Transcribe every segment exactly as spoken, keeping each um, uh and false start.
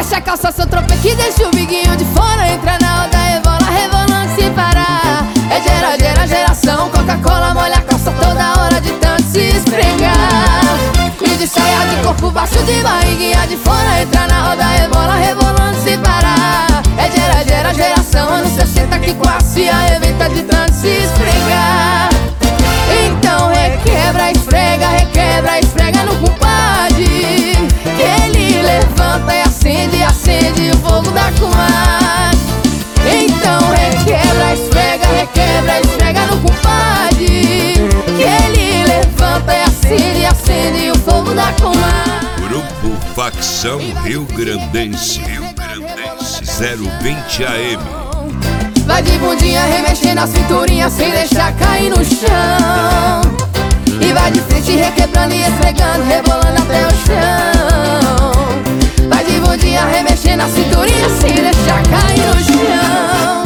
Veste a calça, seu tropeque, deixa o biguinho de fora. Entra na roda, rebola, rebolando sem parar. É gera, gera, geração. Coca-Cola molha a calça toda hora de tanto se esfregar. E de saia de corpo baixo, de barriguinha de fora. Entra na roda, rebola, rebolando sem parar. É gera, gera, geração. Anos sessenta que quase arrebenta de tanto se esfregar. Então requebra, esfrega, requebra, esfrega no compadre. Ele levanta e acende, acende o fogo da comadre. Então requebra, esfrega, requebra, esfrega no compadre. Ele levanta e acende, acende o fogo da comadre. Grupo Facção Rio Grandense, Rio Grandense zero vinte A M. Vai de bundinha remexendo a cinturinha sem deixar cair no chão. E vai de frente requebrando e esfregando, rebolando até o chão. Vai de bundinha remexendo a cinturinha sem deixar cair no chão.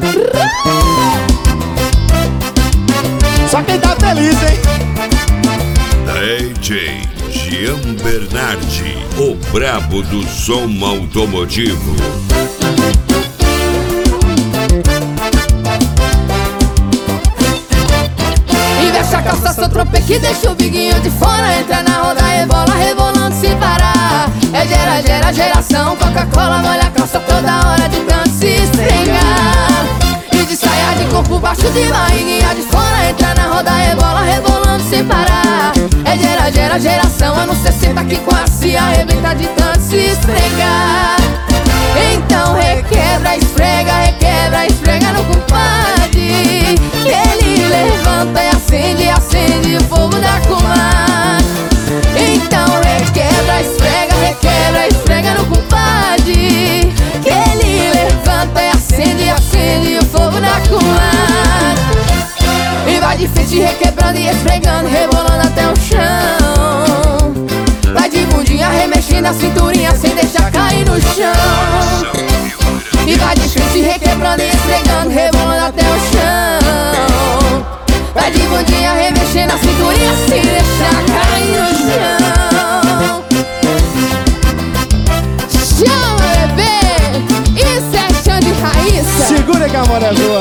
Só quem tá feliz, hein? D J Gian Bernardi, o brabo do som automotivo. Veste a calça, seu tropeque, deixa o biguinho de fora. Entra na roda, rebola, rebolando sem parar. É gera, gera, geração. Coca-Cola molha a calça toda hora de tanto se esfregar. E de saia de corpo baixo, de barriguinha de fora. Entra na roda, rebola, rebolando sem parar. É gera, gera, geração. Anos sessenta que quase arrebenta de tanto se esfregar. Então requebra, esfrega, requebra, esfrega no compadre. Que ele levanta e acende, acende o fogo da comadre. Então requebra, esfrega, requebra, esfrega no compadre. Que ele levanta e acende, acende o fogo da comadre. E vai de frente requebrando e esfregando, rebolando até o chão. Vai de bundinha remexendo a cinturinha sem deixar cair no chão. E vai de frente requebrando e esfregando, rebolando até o chão. Vai de bundinha remexendo a cinturinha sem deixar cair no chão. Chama, bebê! Isso é chão de raiz. Segura que a amor é sua.